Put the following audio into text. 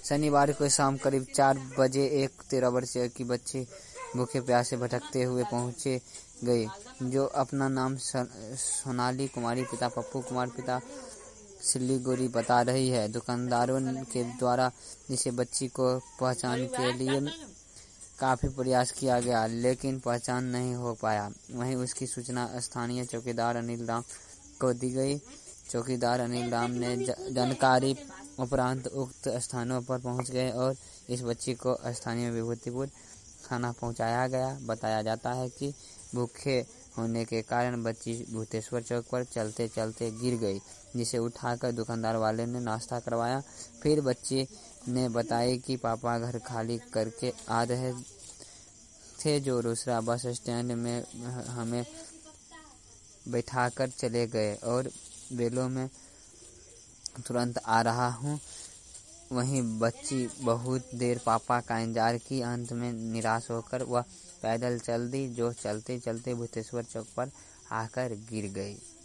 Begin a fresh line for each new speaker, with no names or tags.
शनिवार को शाम करीब 4 बजे एक 13 वर्षीय की बच्ची भूखे प्यासे भटकते हुए पहुंचे गई, जो अपना नाम सोनाली कुमारी पिता पप्पू कुमार पिता सिल्लीगुड़ी बता रही है। दुकानदारों के द्वारा इसे बच्ची को पहचान के लिए काफ़ी प्रयास किया गया, लेकिन पहचान नहीं हो पाया। वहीं उसकी सूचना स्थानीय चौकीदार अनिल राम को दी गई। चौकीदार अनिल राम ने जानकारी उपरांत उक्त स्थानों पर पहुंच गए और इस बच्ची को स्थानीय विभूतिपुर थाना पहुंचाया गया। बताया जाता है कि भूखे होने के कारण बच्ची भूतेश्वर चौक पर चलते चलते गिर गई, जिसे उठाकर दुकानदार वाले ने नाश्ता करवाया। फिर बच्ची ने बताया कि पापा घर खाली करके आ रहे थे, जो रोसड़ा बस स्टैंड में हमें बैठाकर चले गए और बेलों में तुरंत आ रहा हूँ। वहीं बच्ची बहुत देर पापा का इंतजार की। अंत में निराश होकर वह पैदल चल दी, जो चलते चलते भूतेश्वर चौक पर आकर गिर गई।